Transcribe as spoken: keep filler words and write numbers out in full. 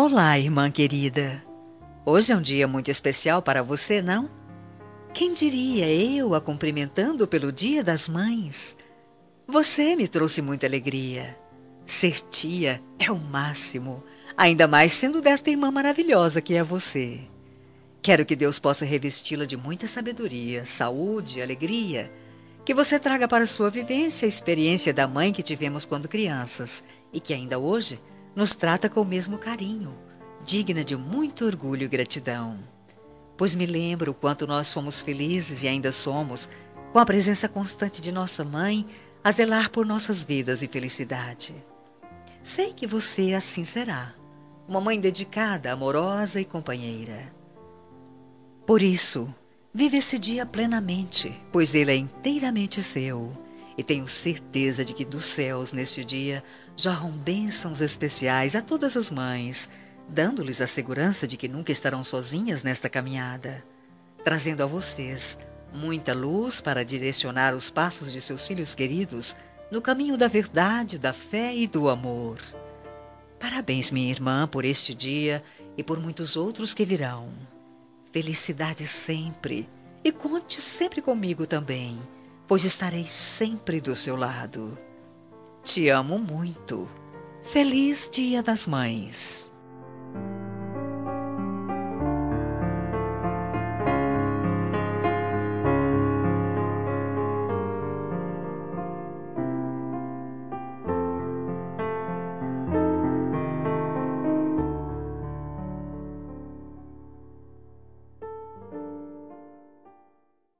Olá, irmã querida. Hoje é um dia muito especial para você, não? Quem diria eu a cumprimentando pelo Dia das Mães? Você me trouxe muita alegria. Ser tia é o máximo, ainda mais sendo desta irmã maravilhosa que é você. Quero que Deus possa revesti-la de muita sabedoria, saúde, alegria, que você traga para sua vivência a experiência da mãe que tivemos quando crianças e que ainda hoje nos trata com o mesmo carinho, digna de muito orgulho e gratidão. Pois me lembro o quanto nós fomos felizes e ainda somos, com a presença constante de nossa mãe a zelar por nossas vidas e felicidade. Sei que você assim será, uma mãe dedicada, amorosa e companheira. Por isso, vive esse dia plenamente, pois ele é inteiramente seu. E tenho certeza de que dos céus, neste dia, jorram bênçãos especiais a todas as mães, dando-lhes a segurança de que nunca estarão sozinhas nesta caminhada, trazendo a vocês muita luz para direcionar os passos de seus filhos queridos no caminho da verdade, da fé e do amor. Parabéns, minha irmã, por este dia e por muitos outros que virão. Felicidade sempre, e conte sempre comigo também, pois estarei sempre do seu lado. Te amo muito. Feliz Dia das Mães!